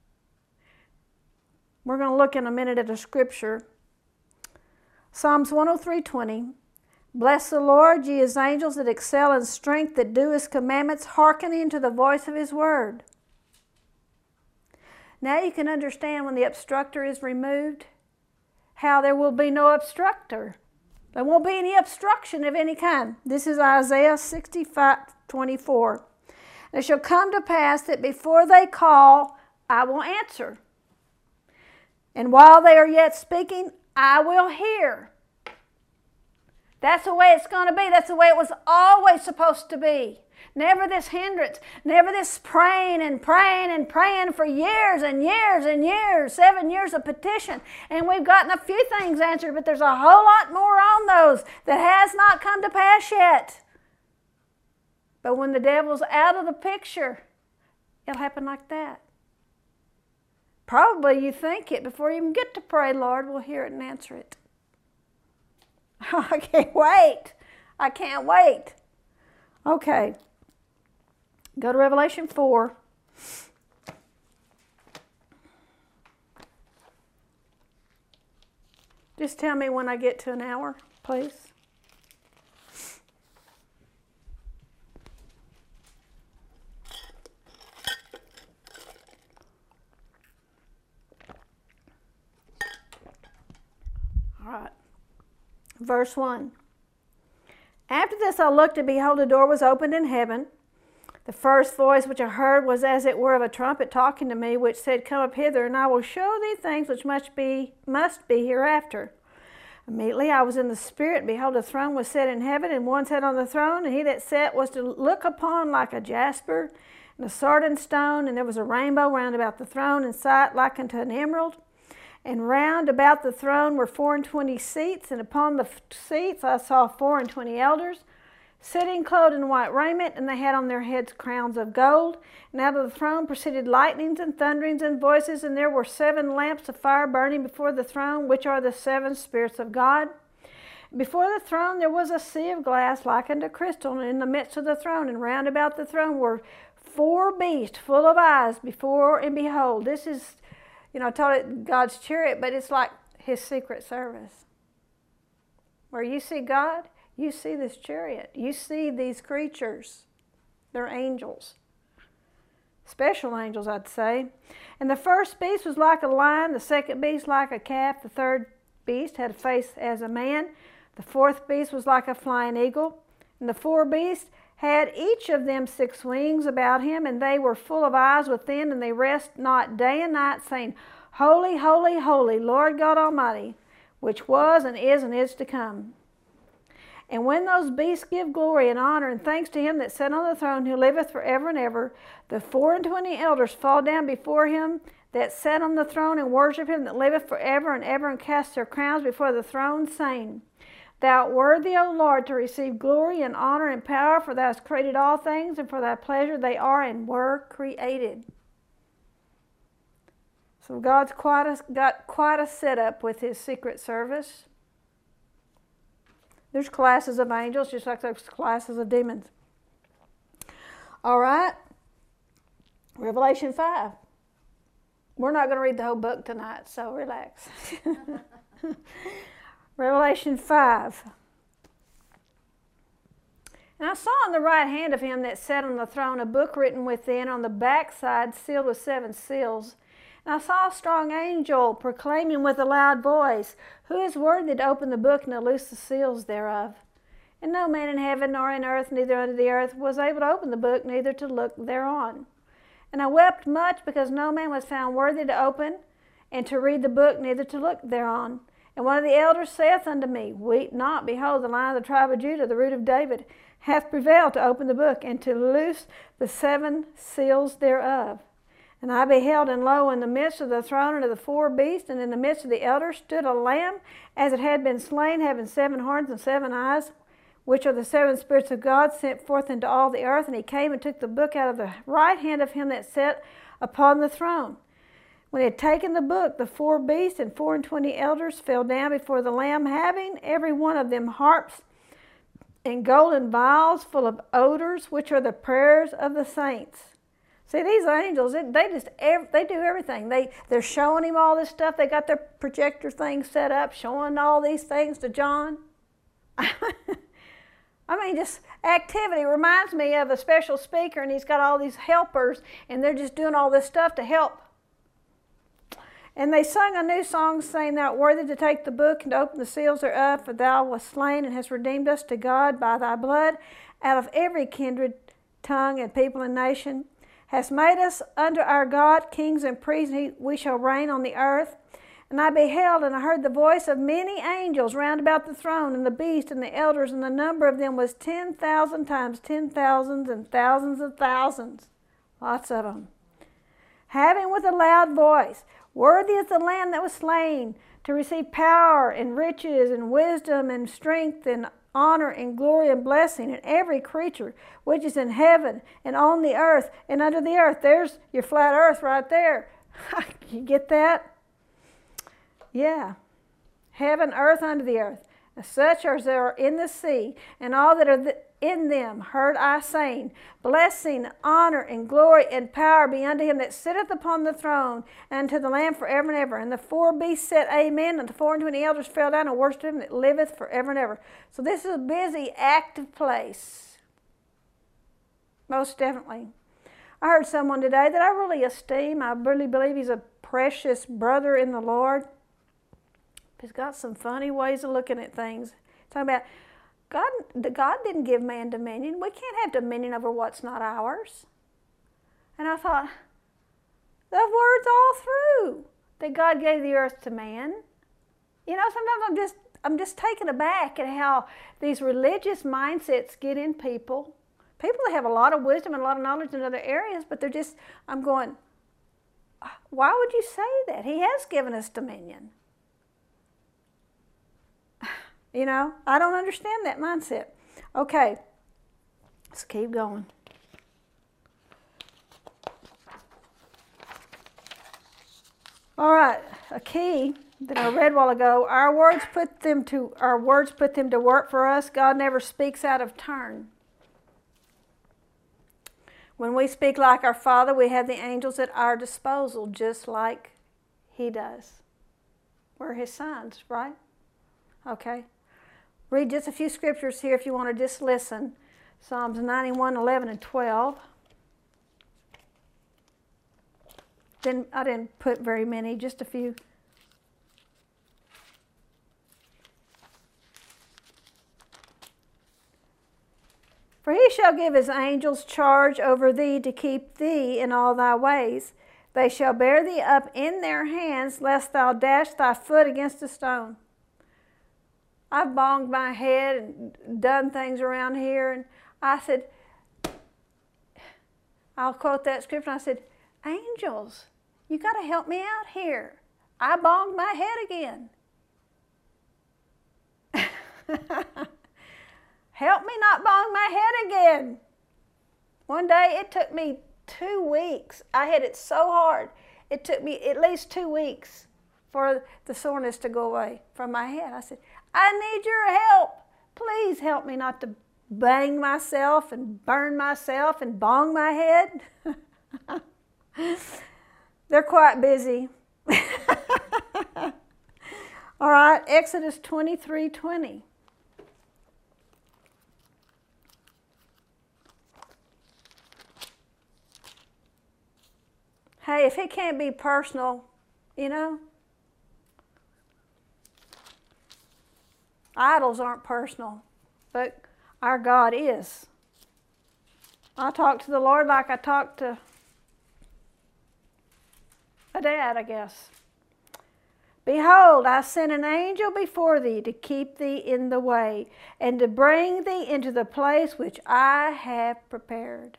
We're going to look in a minute at a scripture. Psalms one oh three twenty. Bless the Lord, ye His angels that excel in strength, that do His commandments, hearkening to the voice of His word. Now you can understand when the obstructor is removed, how there will be no obstructor. There won't be any obstruction of any kind. This is Isaiah sixty-five twenty-four. It shall come to pass that before they call, I will answer. And while they are yet speaking, I will hear. That's the way it's going to be. That's the way it was always supposed to be. Never this hindrance. Never this praying and praying and praying for years and years and years. Seven years of petition. And we've gotten a few things answered, but there's a whole lot more on those that has not come to pass yet. But when the devil's out of the picture, it'll happen like that. Probably you think it before you even get to pray, Lord, we'll hear it and answer it. I can't wait. I can't wait. Okay. Go to Revelation four. Just tell me when I get to an hour, please. All right. Verse one. After this I looked, and behold, a door was opened in heaven. The first voice which I heard was as it were of a trumpet talking to me, which said, Come up hither, and I will show thee things which must be, must be hereafter. Immediately I was in the Spirit, and behold, a throne was set in heaven, and one sat on the throne, and he that sat was to look upon like a jasper, and a sardine stone, and there was a rainbow round about the throne, and sight like unto an emerald. And round about the throne were four and twenty seats, and upon the seats I saw four and twenty elders, sitting clothed in white raiment, and they had on their heads crowns of gold. And out of the throne proceeded lightnings and thunderings and voices, and there were seven lamps of fire burning before the throne, which are the seven spirits of God. Before the throne there was a sea of glass like unto crystal, and in the midst of the throne and round about the throne were four beasts full of eyes before and behold. This is, you know, I told it God's chariot, but it's like His secret service. Where you see God, you see this chariot. You see these creatures. They're angels. Special angels, I'd say. And the first beast was like a lion, the second beast like a calf, the third beast had a face as a man, the fourth beast was like a flying eagle, and the four beasts had each of them six wings about him, and they were full of eyes within, and they rest not day and night, saying, Holy, holy, holy, Lord God Almighty, which was and is and is to come. And when those beasts give glory and honor and thanks to him that sat on the throne, who liveth forever and ever, the four and twenty elders fall down before him that sat on the throne and worship him that liveth forever and ever, and cast their crowns before the throne, saying, Thou art worthy, O Lord, to receive glory and honor and power, for thou hast created all things, and for thy pleasure they are and were created. So God's quite a, got quite a setup with his secret service. There's classes of angels, just like there's classes of demons. All right. Revelation five. We're not going to read the whole book tonight, so relax. Revelation five. And I saw on the right hand of him that sat on the throne a book written within, on the backside sealed with seven seals. And I saw a strong angel proclaiming with a loud voice, Who is worthy to open the book and to loose the seals thereof? And no man in heaven nor in earth, neither under the earth, was able to open the book, neither to look thereon. And I wept much, because no man was found worthy to open and to read the book, neither to look thereon. And one of the elders saith unto me, Weep not, behold, the Lion of the tribe of Judah, the root of David, hath prevailed to open the book and to loose the seven seals thereof. And I beheld, and lo, in the midst of the throne and of the four beasts, and in the midst of the elders, stood a lamb, as it had been slain, having seven horns and seven eyes, which are the seven spirits of God sent forth into all the earth. And he came and took the book out of the right hand of him that sat upon the throne. When he had taken the book, the four beasts and four and twenty elders fell down before the Lamb, having every one of them harps and golden vials full of odors, which are the prayers of the saints. See, these angels, they just they do everything. They, they're showing him all this stuff. They got their projector thing set up, showing all these things to John. I mean, just activity reminds me of a special speaker, and he's got all these helpers, and they're just doing all this stuff to help. And they sung a new song, saying, Thou art worthy to take the book and to open the seals thereof, for thou wast slain and hast redeemed us to God by thy blood out of every kindred, tongue, and people and nation. Hast made us unto our God kings and priests, and we shall reign on the earth. And I beheld, and I heard the voice of many angels round about the throne, and the beast, and the elders, and the number of them was ten thousand times ten thousands, and thousands of thousands. Lots of them. Having with a loud voice, Worthy is the Lamb that was slain, to receive power, and riches, and wisdom, and strength, and honor, and glory, and blessing, and every creature which is in heaven, and on the earth, and under the earth. There's your flat earth right there. You get that? Yeah. Heaven, earth, under the earth. And such as are in the sea, and all that are th- in them, heard I saying, Blessing, honor, and glory, and power be unto him that sitteth upon the throne, and to the Lamb forever and ever. And the four beasts said, Amen, and the four and twenty elders fell down and worshipped him that liveth forever and ever. So this is a busy, active place. Most definitely. I heard someone today that I really esteem. I really believe he's a precious brother in the Lord. He's got some funny ways of looking at things. Talking about God, God didn't give man dominion. We can't have dominion over what's not ours. And I thought, the words all through that God gave the earth to man. You know, sometimes I'm just I'm just taken aback at how these religious mindsets get in people. People that have a lot of wisdom and a lot of knowledge in other areas, but they're just, I'm going, why would you say that? He has given us dominion. You know, I don't understand that mindset. Okay, let's keep going. All right, a key that I read a while ago. Our words put them to our words put them to work for us. God never speaks out of turn. When we speak like our Father, we have the angels at our disposal, just like He does. We're His sons, right? Okay. read just a few scriptures here if you want to just listen. Psalms ninety-one, eleven, and twelve. Then I didn't put very many, just a few. For he shall give his angels charge over thee to keep thee in all thy ways. They shall bear thee up in their hands, lest thou dash thy foot against a stone. I've bonged my head and done things around here, and I said, I'll quote that scripture, and I said, angels, you got to help me out here. I bonged my head again. Help me not bong my head again. One day it took me two weeks. I hit it so hard. It took me at least two weeks for the soreness to go away from my head. I said, I need your help. Please help me not to bang myself and burn myself and bong my head. They're quite busy. All right, Exodus twenty-three twenty. Hey, if it can't be personal, you know, idols aren't personal, but our God is. I talk to the Lord like I talk to a dad, I guess. Behold, I send an angel before thee to keep thee in the way and to bring thee into the place which I have prepared.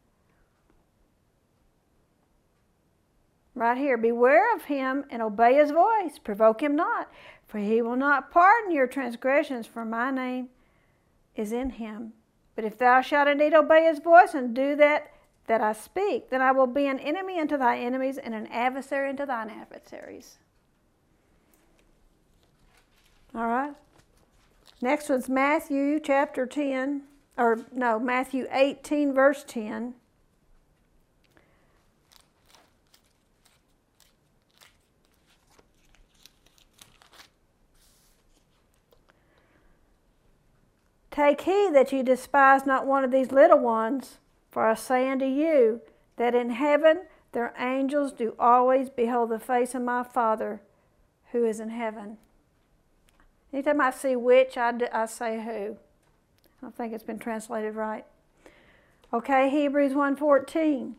Right here, beware of him and obey his voice. Provoke him not, for he will not pardon your transgressions, for my name is in him. But if thou shalt indeed obey his voice and do that that I speak, then I will be an enemy unto thy enemies and an adversary unto thine adversaries. All right. Next one's Matthew chapter ten, or no, Matthew eighteen, verse ten. Take heed that ye despise not one of these little ones, for I say unto you, that in heaven their angels do always behold the face of my Father who is in heaven. Anytime I see which, I, do, I say who. I don't think it's been translated right. Okay, Hebrews one fourteen.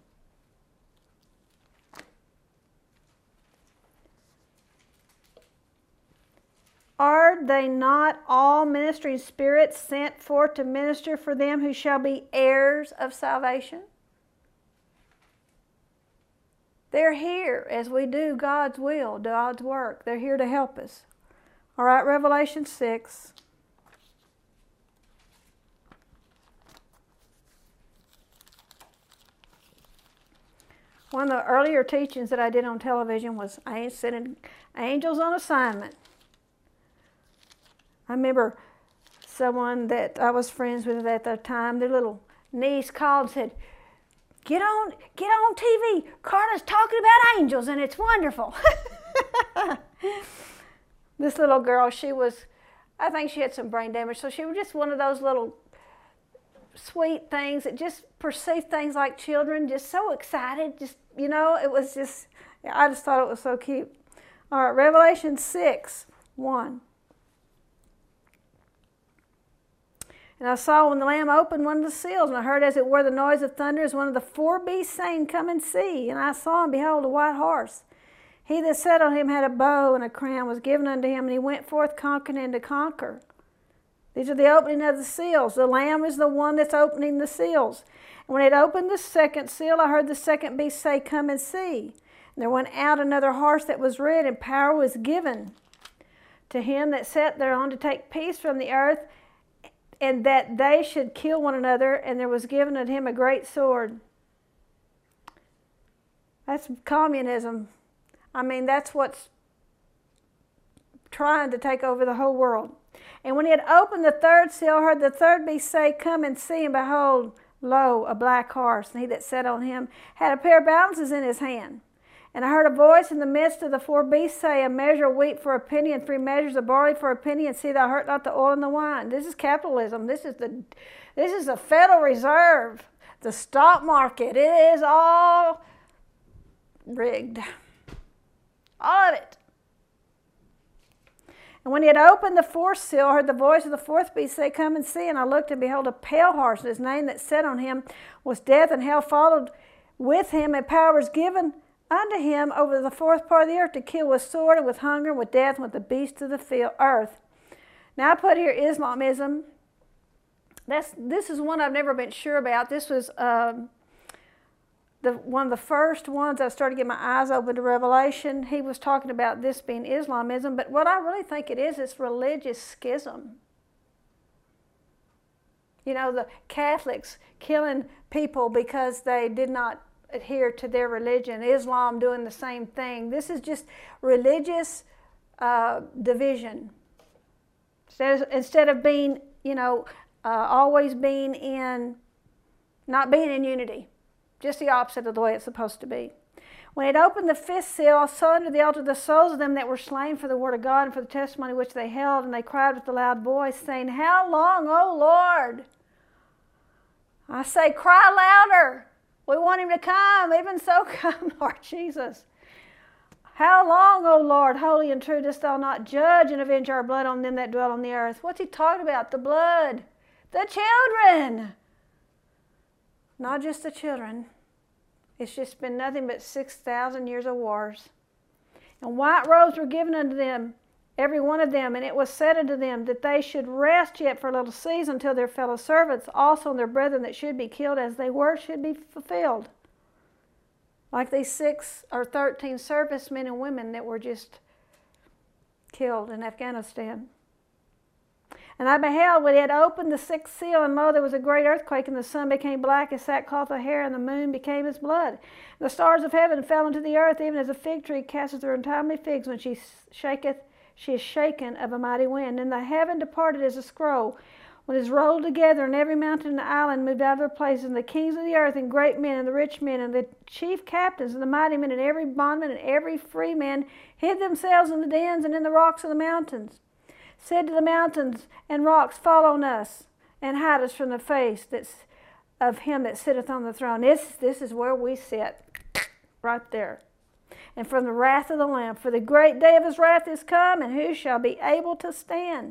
Are they not all ministering spirits sent forth to minister for them who shall be heirs of salvation? They're here as we do God's will, God's work. They're here to help us. All right, Revelation six. One of the earlier teachings that I did on television was I sending angels on assignment. I remember someone that I was friends with at the time, their little niece called and said, get on, get on T V. Carla's talking about angels and it's wonderful. This little girl, she was, I think she had some brain damage, so she was just one of those little sweet things that just perceived things like children, just so excited, just, you know, it was just, I just thought it was so cute. All right, Revelation six, one. And I saw when the Lamb opened one of the seals, and I heard as it were the noise of thunder, as one of the four beasts saying, come and see. And I saw, and behold, a white horse. He that sat on him had a bow, and a crown was given unto him, and he went forth conquering and to conquer. These are the opening of the seals. The Lamb is the one that's opening the seals. And when it opened the second seal, I heard the second beast say, come and see. And there went out another horse that was red, and power was given to him that sat thereon to take peace from the earth, and that they should kill one another, and there was given unto him a great sword. That's communism. I mean, that's what's trying to take over the whole world. And when he had opened the third seal, I heard the third beast say, come and see, and behold, lo, a black horse, and he that sat on him had a pair of balances in his hand. And I heard a voice in the midst of the four beasts say, a measure of wheat for a penny, and three measures of barley for a penny, and see thou hurt not the oil and the wine. This is capitalism. This is the, this is the Federal Reserve, the stock market. It is all rigged. All of it. And when he had opened the fourth seal, I heard the voice of the fourth beast say, come and see. And I looked, and behold, a pale horse, and his name that sat on him was Death, and hell followed with him, and power was given unto him over the fourth part of the earth to kill with sword, and with hunger, and with death, and with the beasts of the field, earth. Now I put here Islamism. That's, this is one I've never been sure about. This was um, the, one of the first ones I started to get my eyes open to Revelation. He was talking about this being Islamism, but what I really think it is, it's religious schism. You know, the Catholics killing people because they did not adhere to their religion. Islam doing the same thing. This is just religious uh, division. Instead of, instead of being, you know, uh, always being in, not being in unity. Just the opposite of the way it's supposed to be. When it opened the fifth seal, I saw under the altar the souls of them that were slain for the word of God and for the testimony which they held, and they cried with a loud voice, saying, how long, O Lord? I say, cry louder. We want him to come. Even so, come, Lord Jesus. How long, O Lord, holy and true, dost thou not judge and avenge our blood on them that dwell on the earth? What's he talking about? The blood. The children. Not just the children. It's just been nothing but six thousand years of wars. And white robes were given unto them, every one of them, and it was said unto them that they should rest yet for a little season until their fellow servants, also and their brethren that should be killed as they were, should be fulfilled. Like these six or thirteen servicemen and women that were just killed in Afghanistan. And I beheld when he had opened the sixth seal, and lo, there was a great earthquake, and the sun became black as sackcloth of hair, and the moon became as blood. And the stars of heaven fell into the earth, even as a fig tree casteth her untimely figs when she shaketh She is shaken of a mighty wind. And the heaven departed as a scroll, when it is rolled together, and every mountain and island moved out of their places. And the kings of the earth, and great men, and the rich men, and the chief captains, and the mighty men, and every bondman, and every free man, hid themselves in the dens and in the rocks of the mountains, said to the mountains and rocks, fall on us, and hide us from the face that's of him that sitteth on the throne. This, this is where we sit, right there. And from the wrath of the Lamb. For the great day of his wrath is come, and who shall be able to stand?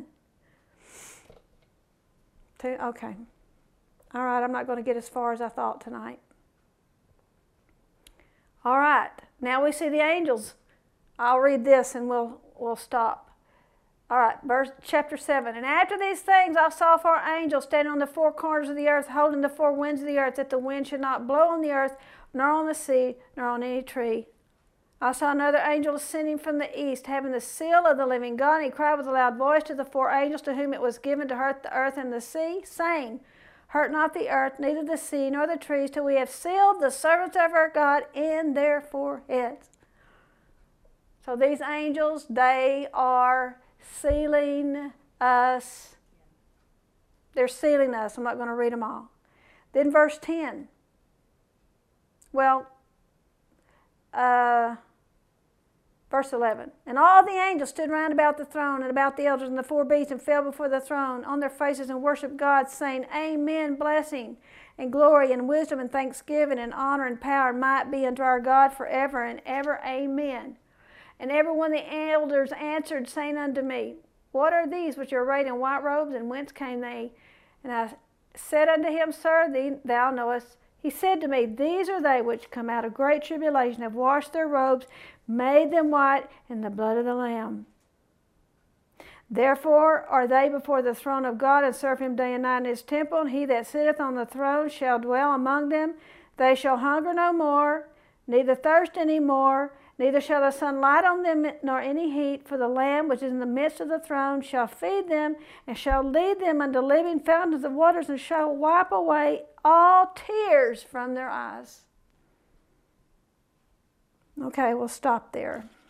Okay. All right, I'm not going to get as far as I thought tonight. All right, now we see the angels. I'll read this and we'll, we'll stop. All right, verse, chapter seven. And after these things I saw four angels standing on the four corners of the earth, holding the four winds of the earth, that the wind should not blow on the earth, nor on the sea, nor on any tree. I saw another angel ascending from the east, having the seal of the living God, and he cried with a loud voice to the four angels to whom it was given to hurt the earth and the sea, saying, hurt not the earth, neither the sea, nor the trees, till we have sealed the servants of our God in their foreheads. So these angels, they are sealing us. They're sealing us. I'm not going to read them all. Then verse ten. Well, uh, verse eleven. And all the angels stood round about the throne and about the elders and the four beasts, and fell before the throne on their faces and worshiped God, saying, Amen, blessing and glory and wisdom and thanksgiving and honor and power and might be unto our God forever and ever. Amen. And every one of the elders answered, saying unto me, what are these which are arrayed in white robes, and whence came they? And I said unto him, Sir, thee, thou knowest. He said to me, these are they which come out of great tribulation, have washed their robes, made them white in the blood of the Lamb. Therefore are they before the throne of God, and serve him day and night in his temple, and he that sitteth on the throne shall dwell among them. They shall hunger no more, neither thirst any more, neither shall the sun light on them, nor any heat, for the Lamb which is in the midst of the throne shall feed them, and shall lead them unto living fountains of waters, and shall wipe away all tears from their eyes. Okay, we'll stop there.